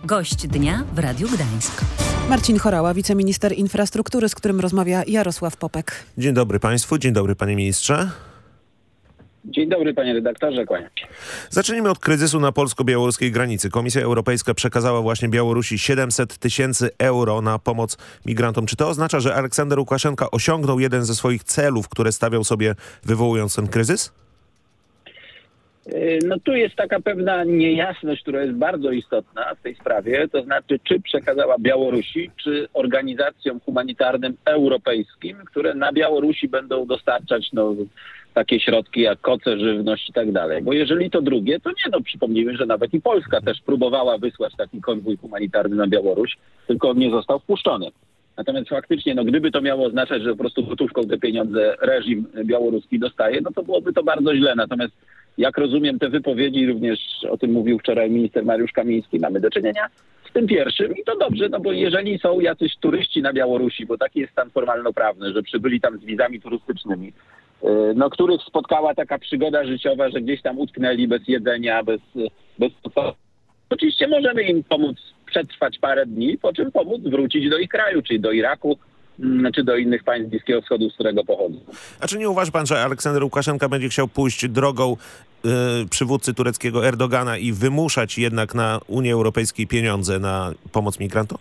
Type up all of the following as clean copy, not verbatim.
Gość dnia w Radiu Gdańsk. Marcin Horała, wiceminister infrastruktury, z którym rozmawia Jarosław Popek. Dzień dobry państwu, dzień dobry panie ministrze. Dzień dobry panie redaktorze, kłaniam się. Zacznijmy od kryzysu na polsko-białoruskiej granicy. Komisja Europejska przekazała właśnie Białorusi 700 000 euro na pomoc migrantom. Czy to oznacza, że Aleksander Łukaszenka osiągnął jeden ze swoich celów, które stawiał sobie, wywołując ten kryzys? No tu jest taka pewna niejasność, która jest bardzo istotna w tej sprawie, to znaczy czy przekazała Białorusi, czy organizacjom humanitarnym europejskim, które na Białorusi będą dostarczać takie środki jak koce, żywność i tak dalej. Bo jeżeli to drugie, to nie, przypomnijmy, że nawet i Polska też próbowała wysłać taki konwój humanitarny na Białoruś, tylko on nie został wpuszczony. Natomiast faktycznie, gdyby to miało oznaczać, że po prostu gotówką te pieniądze reżim białoruski dostaje, to byłoby to bardzo źle. Natomiast jak rozumiem te wypowiedzi, również o tym mówił wczoraj minister Mariusz Kamiński, mamy do czynienia z tym pierwszym i to dobrze, bo jeżeli są jacyś turyści na Białorusi, bo taki jest stan formalno-prawny, że przybyli tam z wizami turystycznymi, których spotkała taka przygoda życiowa, że gdzieś tam utknęli bez jedzenia, bez oczywiście możemy im pomóc przetrwać parę dni, po czym pomóc wrócić do ich kraju, czyli do Iraku, czy do innych państw Bliskiego Wschodu, z którego pochodzą. A czy nie uważa pan, że Aleksander Łukaszenka będzie chciał pójść drogą przywódcy tureckiego Erdogana i wymuszać jednak na Unii Europejskiej pieniądze na pomoc migrantom?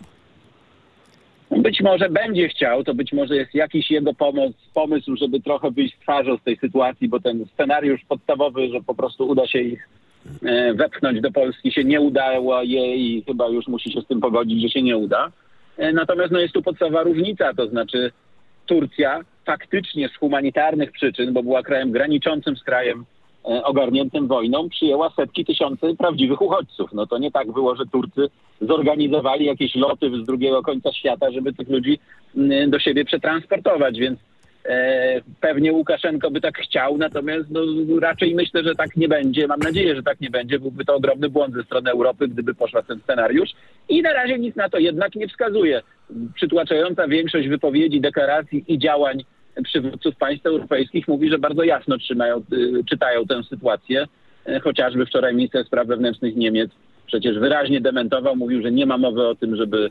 Być może będzie chciał, to być może jest jakiś jego pomysł, żeby trochę wyjść twarzą z tej sytuacji, bo ten scenariusz podstawowy, że po prostu uda się ich wepchnąć do Polski, się nie udało jej i chyba już musi się z tym pogodzić, że się nie uda. Natomiast jest tu podstawowa różnica, to znaczy Turcja faktycznie z humanitarnych przyczyn, bo była krajem graniczącym z krajem ogarniętym wojną, przyjęła setki tysięcy prawdziwych uchodźców. To nie tak było, że Turcy zorganizowali jakieś loty z drugiego końca świata, żeby tych ludzi do siebie przetransportować, więc pewnie Łukaszenko by tak chciał, natomiast raczej myślę, że tak nie będzie. Mam nadzieję, że tak nie będzie. Byłby to ogromny błąd ze strony Europy, gdyby poszła w ten scenariusz. I na razie nic na to jednak nie wskazuje. Przytłaczająca większość wypowiedzi, deklaracji i działań przywódców państw europejskich mówi, że bardzo jasno czytają tę sytuację. Chociażby wczoraj minister spraw wewnętrznych Niemiec przecież wyraźnie dementował, mówił, że nie ma mowy o tym, żeby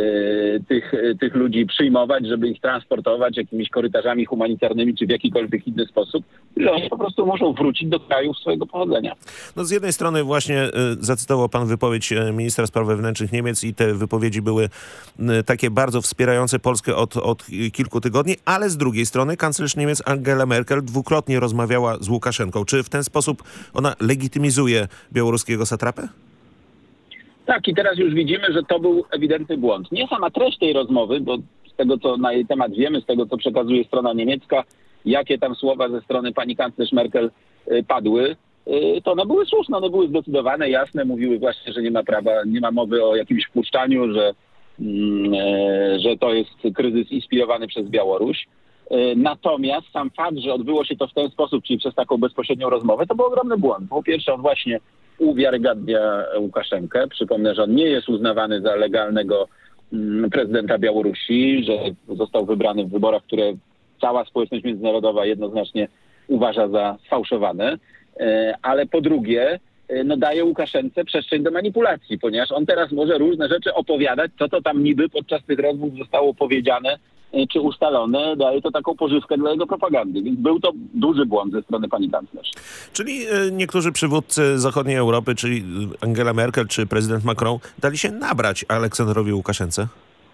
tych ludzi przyjmować, żeby ich transportować jakimiś korytarzami humanitarnymi czy w jakikolwiek inny sposób, że oni po prostu muszą wrócić do krajów swojego pochodzenia. Z jednej strony właśnie zacytował pan wypowiedź ministra spraw wewnętrznych Niemiec i te wypowiedzi były takie bardzo wspierające Polskę od kilku tygodni, ale z drugiej strony kanclerz Niemiec Angela Merkel dwukrotnie rozmawiała z Łukaszenką. Czy w ten sposób ona legitymizuje białoruskiego satrapę? Tak, i teraz już widzimy, że to był ewidentny błąd. Nie sama treść tej rozmowy, bo z tego, co na jej temat wiemy, z tego, co przekazuje strona niemiecka, jakie tam słowa ze strony pani kanclerz Merkel padły, to one były słuszne, one były zdecydowane, jasne, mówiły właśnie, że nie ma mowy o jakimś wpuszczaniu, że to jest kryzys inspirowany przez Białoruś. Natomiast sam fakt, że odbyło się to w ten sposób, czyli przez taką bezpośrednią rozmowę, to był ogromny błąd. Po pierwsze, on właśnie uwiarygadnia Łukaszenkę. Przypomnę, że on nie jest uznawany za legalnego prezydenta Białorusi, że został wybrany w wyborach, które cała społeczność międzynarodowa jednoznacznie uważa za sfałszowane. Ale po drugie, daje Łukaszence przestrzeń do manipulacji, ponieważ on teraz może różne rzeczy opowiadać, co to tam niby podczas tych rozmów zostało powiedziane czy ustalone, daje to taką pożywkę dla jego propagandy. Więc był to duży błąd ze strony pani kanclerz. Czyli niektórzy przywódcy zachodniej Europy, czyli Angela Merkel czy prezydent Macron, dali się nabrać Aleksandrowi Łukaszence?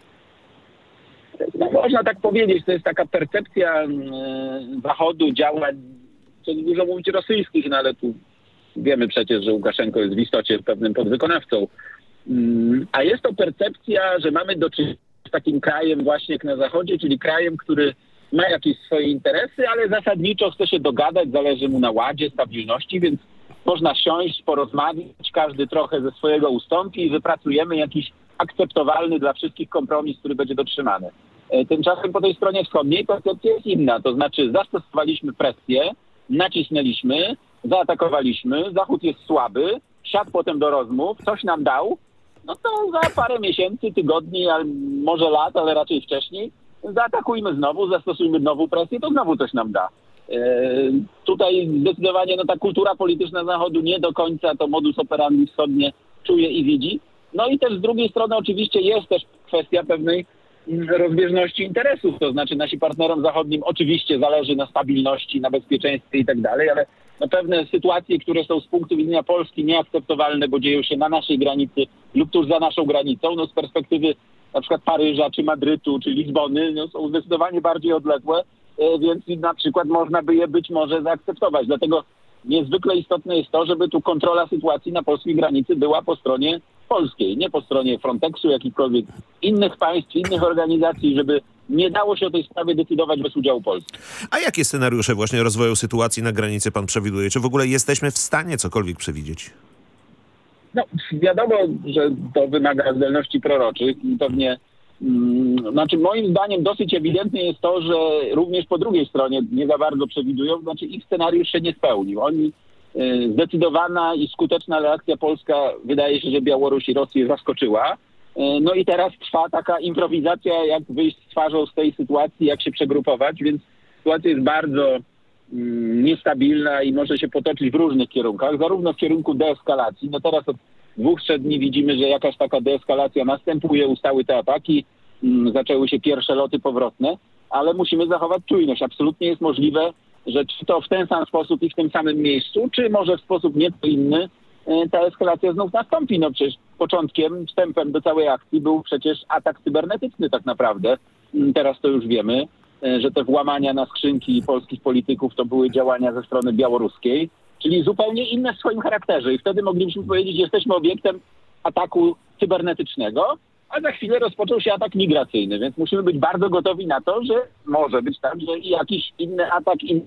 Można tak powiedzieć, to jest taka percepcja Zachodu, działań, co dużo mówić rosyjskich, ale tu wiemy przecież, że Łukaszenko jest w istocie pewnym podwykonawcą. A jest to percepcja, że mamy do czynienia z takim krajem właśnie jak na Zachodzie, czyli krajem, który ma jakieś swoje interesy, ale zasadniczo chce się dogadać, zależy mu na ładzie, stabilności, więc można siąść, porozmawiać, każdy trochę ze swojego ustąpi i wypracujemy jakiś akceptowalny dla wszystkich kompromis, który będzie dotrzymany. Tymczasem po tej stronie wschodniej percepcja jest inna, to znaczy zastosowaliśmy presję, nacisnęliśmy, zaatakowaliśmy, Zachód jest słaby, siadł potem do rozmów, coś nam dał, to za parę miesięcy, tygodni, może lat, ale raczej wcześniej, zaatakujmy znowu, zastosujmy znowu presję, to znowu coś nam da. Tutaj zdecydowanie ta kultura polityczna Zachodu nie do końca to modus operandi wschodnie czuje i widzi. No i też z drugiej strony oczywiście jest też kwestia pewnej rozbieżności interesów, to znaczy nasi partnerom zachodnim oczywiście zależy na stabilności, na bezpieczeństwie i tak dalej, ale no pewne sytuacje, które są z punktu widzenia Polski nieakceptowalne, bo dzieją się na naszej granicy lub tuż za naszą granicą, no z perspektywy na przykład Paryża, czy Madrytu, czy Lizbony, no są zdecydowanie bardziej odległe, więc na przykład można by je być może zaakceptować. Dlatego niezwykle istotne jest to, żeby tu kontrola sytuacji na polskiej granicy była po stronie polskiej, nie po stronie Frontexu, jakichkolwiek innych państw, innych organizacji, żeby nie dało się o tej sprawie decydować bez udziału Polski. A jakie scenariusze właśnie rozwoju sytuacji na granicy pan przewiduje? Czy w ogóle jesteśmy w stanie cokolwiek przewidzieć? No, wiadomo, że to wymaga zdolności proroczych i pewnie, znaczy moim zdaniem dosyć ewidentne jest to, że również po drugiej stronie nie za bardzo przewidują, znaczy ich scenariusz się nie spełnił. Oni zdecydowana i skuteczna reakcja polska, wydaje się, że Białoruś i Rosję zaskoczyła. No i teraz trwa taka improwizacja, jak wyjść z twarzą z tej sytuacji, jak się przegrupować, więc sytuacja jest bardzo niestabilna i może się potoczyć w różnych kierunkach, zarówno w kierunku deeskalacji. No teraz od 2-3 dni widzimy, że jakaś taka deeskalacja następuje, ustały te ataki, zaczęły się pierwsze loty powrotne, ale musimy zachować czujność. Absolutnie jest możliwe, że czy to w ten sam sposób i w tym samym miejscu, czy może w sposób nieco inny ta eskalacja znów nastąpi. No przecież początkiem, wstępem do całej akcji był przecież atak cybernetyczny tak naprawdę. Teraz to już wiemy, że te włamania na skrzynki polskich polityków to były działania ze strony białoruskiej, czyli zupełnie inne w swoim charakterze. I wtedy moglibyśmy powiedzieć, że jesteśmy obiektem ataku cybernetycznego, a za chwilę rozpoczął się atak migracyjny, więc musimy być bardzo gotowi na to, że może być tak, że jakiś inny atak innych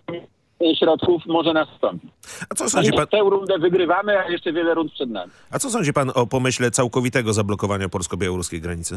środków może nastąpić. A co sądzi pan? Tę rundę wygrywamy, a jeszcze wiele rund przed nami. A co sądzi pan o pomyśle całkowitego zablokowania polsko-białoruskiej granicy?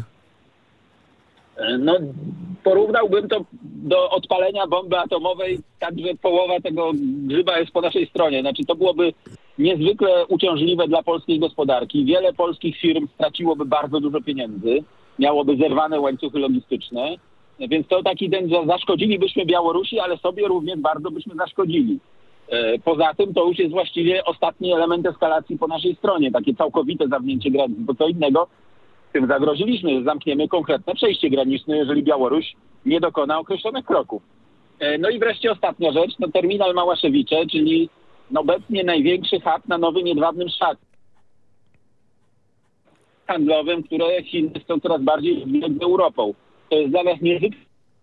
No, porównałbym to do odpalenia bomby atomowej, tak że połowa tego grzyba jest po naszej stronie. Znaczy to byłoby niezwykle uciążliwe dla polskiej gospodarki. Wiele polskich firm straciłoby bardzo dużo pieniędzy, miałoby zerwane łańcuchy logistyczne, więc to taki ten, że zaszkodzilibyśmy Białorusi, ale sobie również bardzo byśmy zaszkodzili. Poza tym to już jest właściwie ostatni element eskalacji po naszej stronie, takie całkowite zamknięcie granic, bo co innego tym zagroziliśmy, że zamkniemy konkretne przejście graniczne, jeżeli Białoruś nie dokona określonych kroków. No i wreszcie ostatnia rzecz, no terminal Małaszewicze, czyli obecnie największy hub na nowym jedwabnym szlaku handlowym, które Chiny chcą coraz bardziej rozwijać z Europą. To jest dla nas niezwykle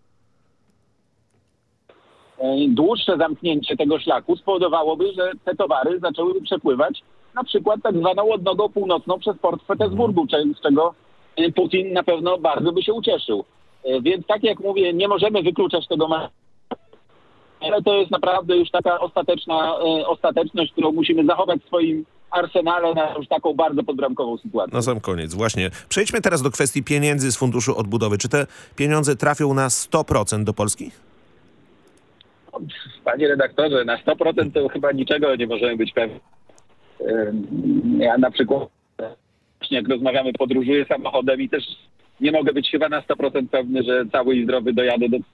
dłuższe zamknięcie tego szlaku spowodowałoby, że te towary zaczęłyby przepływać na przykład tak zwaną odnogą północną przez port w Petersburgu, z czego Putin na pewno bardzo by się ucieszył. Więc tak jak mówię, nie możemy wykluczać tego, ale to jest naprawdę już taka ostateczność, którą musimy zachować w swoim arsenale na już taką bardzo podbramkową sytuację. Na sam koniec, właśnie. Przejdźmy teraz do kwestii pieniędzy z Funduszu Odbudowy. Czy te pieniądze trafią na 100% do Polski? Panie redaktorze, na 100% to chyba niczego nie możemy być pewni. Ja na przykład, jak rozmawiamy, podróżuję samochodem i też nie mogę być chyba na 100% pewny, że cały i zdrowy dojadę do...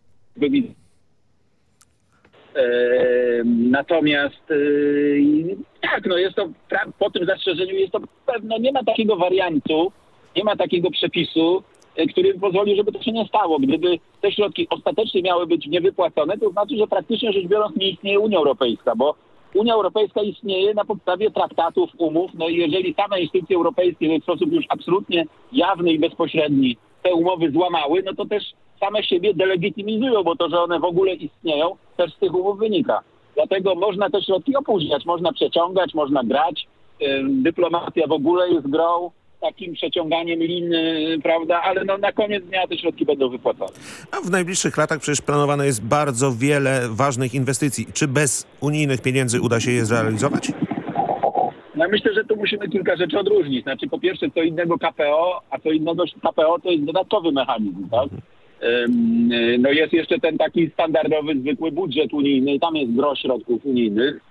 Natomiast tak, no jest to, po tym zastrzeżeniu jest to pewno, nie ma takiego wariantu, nie ma takiego przepisu, który pozwolił, żeby to się nie stało. Gdyby te środki ostatecznie miały być niewypłacone, to znaczy, że praktycznie rzecz biorąc nie istnieje Unia Europejska, bo Unia Europejska istnieje na podstawie traktatów, umów, no i jeżeli same instytucje europejskie w sposób już absolutnie jawny i bezpośredni te umowy złamały, no to też same siebie delegitymizują, bo to, że one w ogóle istnieją, też z tych umów wynika. Dlatego można te środki opóźniać, można przeciągać, można grać. Dyplomacja w ogóle jest grą, takim przeciąganiem lin, prawda, ale no na koniec dnia te środki będą wypłacone. A w najbliższych latach przecież planowane jest bardzo wiele ważnych inwestycji. Czy bez unijnych pieniędzy uda się je zrealizować? No myślę, że tu musimy kilka rzeczy odróżnić. Znaczy po pierwsze co innego KPO, a co innego KPO to jest dodatkowy mechanizm, tak? No jest jeszcze ten taki standardowy, zwykły budżet unijny i tam jest gro środków unijnych.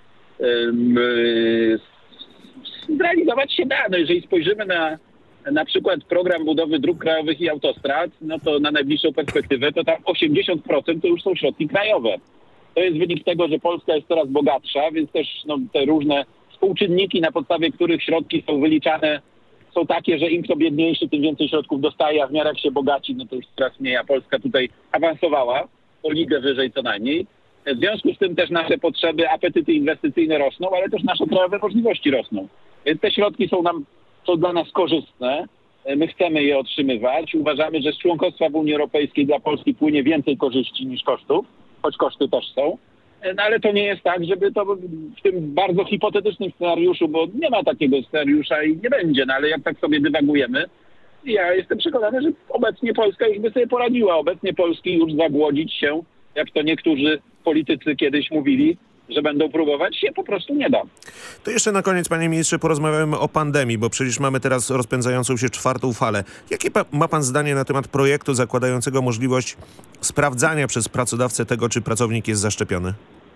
Zrealizować się da. No jeżeli spojrzymy na przykład program budowy dróg krajowych i autostrad, no to na najbliższą perspektywę to tam 80% to już są środki krajowe. To jest wynik tego, że Polska jest coraz bogatsza, więc też no, te różne współczynniki, na podstawie których środki są wyliczane, są takie, że im kto biedniejszy, tym więcej środków dostaje, a w miarę jak się bogaci, no to już coraz mniej, a Polska tutaj awansowała o ligę wyżej co najmniej. W związku z tym też nasze potrzeby, apetyty inwestycyjne rosną, ale też nasze krajowe możliwości rosną. Więc te środki są dla nas korzystne. My chcemy je otrzymywać. Uważamy, że z członkostwa w Unii Europejskiej dla Polski płynie więcej korzyści niż kosztów, choć koszty też są. No ale to nie jest tak, żeby to w tym bardzo hipotetycznym scenariuszu, bo nie ma takiego scenariusza i nie będzie, no ale jak tak sobie dywagujemy, ja jestem przekonany, że obecnie Polska już by sobie poradziła. Obecnie Polski już zagłodzić się, jak to niektórzy politycy kiedyś mówili, że będą próbować, się po prostu nie da. To jeszcze na koniec, panie ministrze, porozmawiamy o pandemii, bo przecież mamy teraz rozpędzającą się 4. falę. Jakie ma pan zdanie na temat projektu zakładającego możliwość sprawdzania przez pracodawcę tego, czy pracownik jest zaszczepiony?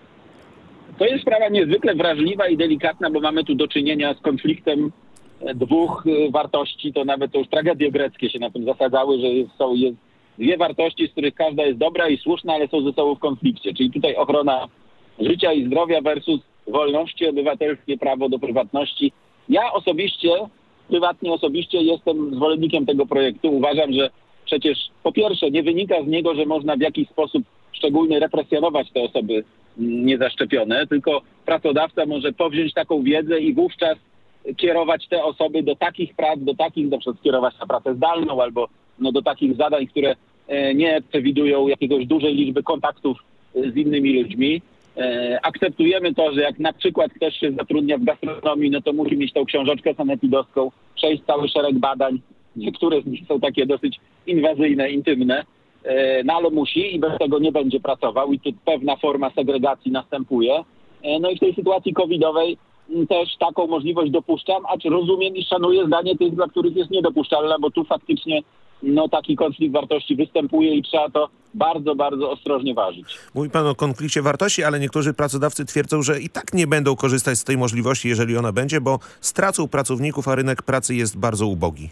To jest sprawa niezwykle wrażliwa i delikatna, bo mamy tu do czynienia z konfliktem dwóch wartości. To nawet to już tragedie greckie się na tym zasadzały, że są dwie wartości, z których każda jest dobra i słuszna, ale są ze sobą w konflikcie. Czyli tutaj ochrona życia i zdrowia versus wolności obywatelskie, prawo do prywatności. Ja prywatnie jestem zwolennikiem tego projektu. Uważam, że przecież po pierwsze nie wynika z niego, że można w jakiś sposób szczególny represjonować te osoby niezaszczepione, tylko pracodawca może powziąć taką wiedzę i wówczas kierować te osoby do takich prac, na przykład skierować na pracę zdalną albo do takich zadań, które nie przewidują jakiegoś dużej liczby kontaktów z innymi ludźmi. Akceptujemy to, że jak na przykład ktoś się zatrudnia w gastronomii, no to musi mieć tą książeczkę sanepidowską, przejść cały szereg badań. Niektóre z nich są takie dosyć inwazyjne, intymne, no ale musi i bez tego nie będzie pracował i tu pewna forma segregacji następuje. No i w tej sytuacji covidowej też taką możliwość dopuszczam, acz rozumiem i szanuję zdanie tych, dla których jest niedopuszczalna, bo tu faktycznie taki konflikt wartości występuje i trzeba to bardzo, bardzo ostrożnie ważyć. Mówi pan o konflikcie wartości, ale niektórzy pracodawcy twierdzą, że i tak nie będą korzystać z tej możliwości, jeżeli ona będzie, bo stracą pracowników, a rynek pracy jest bardzo ubogi.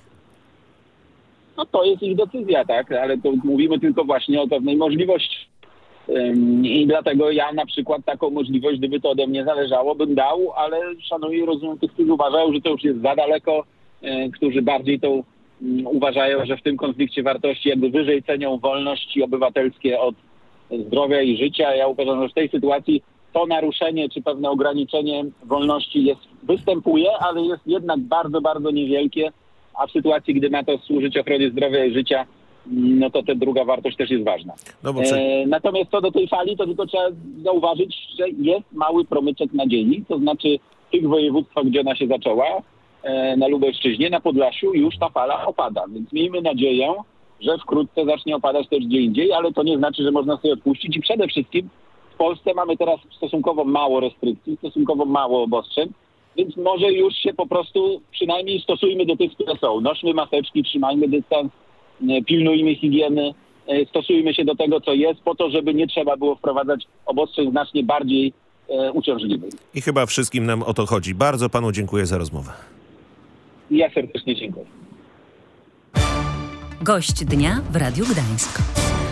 No to jest ich decyzja, tak, ale to mówimy tylko właśnie o pewnej możliwości. I dlatego ja na przykład taką możliwość, gdyby to ode mnie zależało, bym dał, ale szanuję i rozumiem tych, którzy uważają, że to już jest za daleko, którzy bardziej to uważają, że w tym konflikcie wartości jakby wyżej cenią wolności obywatelskie od zdrowia i życia. Ja uważam, że w tej sytuacji to naruszenie czy pewne ograniczenie wolności występuje, ale jest jednak bardzo, bardzo niewielkie, a w sytuacji, gdy ma to służyć ochronie zdrowia i życia, no to ta druga wartość też jest ważna. No bo Natomiast co do tej fali, to tylko trzeba zauważyć, że jest mały promyczek nadziei, to znaczy w tych województwach, gdzie ona się zaczęła, na Lubelszczyźnie, na Podlasiu już ta fala opada, więc miejmy nadzieję, że wkrótce zacznie opadać też gdzie indziej, ale to nie znaczy, że można sobie odpuścić i przede wszystkim w Polsce mamy teraz stosunkowo mało restrykcji, stosunkowo mało obostrzeń, więc może już się po prostu przynajmniej stosujmy do tych, które są. Nośmy maseczki, trzymajmy dystans, pilnujmy higieny, stosujmy się do tego, co jest, po to, żeby nie trzeba było wprowadzać obostrzeń znacznie bardziej uciążliwych. I chyba wszystkim nam o to chodzi. Bardzo panu dziękuję za rozmowę. Ja serdecznie dziękuję. Gość dnia w Radiu Gdańsk.